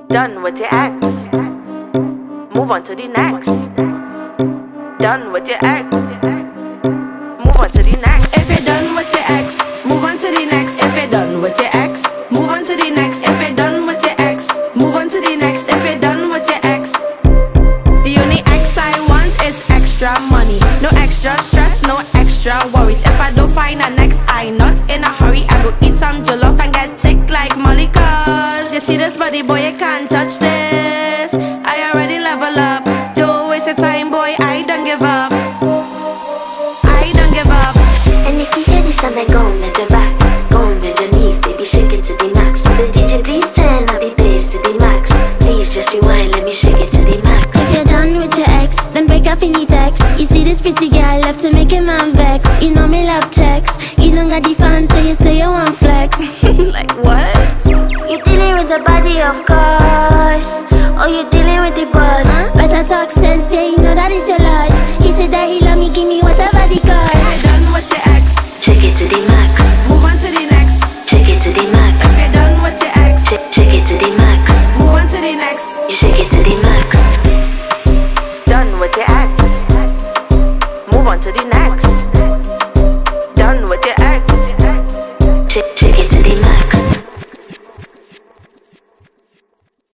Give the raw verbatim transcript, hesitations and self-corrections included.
Done with your ex, move on to the next. Done with your ex, move on to the next. If you're done with your ex, move on to the next. If you're done with your ex, move on to the next. If you're done with your ex, move on to the next. If you're done with your ex, the only ex I want is extra money, no extra stress, no extra worries. If I don't find a next, I not in a hurry. I go eat some jollof and get thick like Molly. Cause you see this body, boy, you can't touch this. I already level up. Don't waste your time, boy, I don't give up. I don't give up. And if you hear this sound, then go and bend your back, go and bend your knees, baby, shake it to the max. Will the D J please turn up the bass to the max? Please just rewind, let me shake it to the max. If you're done with your ex, then break up in the text. You see this pretty girl left to make a man vex. You know me love checks. You don't got the fans, so you say you want flex. Like what? You dealing with the body, of course. Or you dealing with the boss. Huh? Better talk sense, yeah, you know that is your loss. He said that he love me, give me whatever the cost. If you're done with your ex, Shake it to the max, move on to the next. shake it to the max.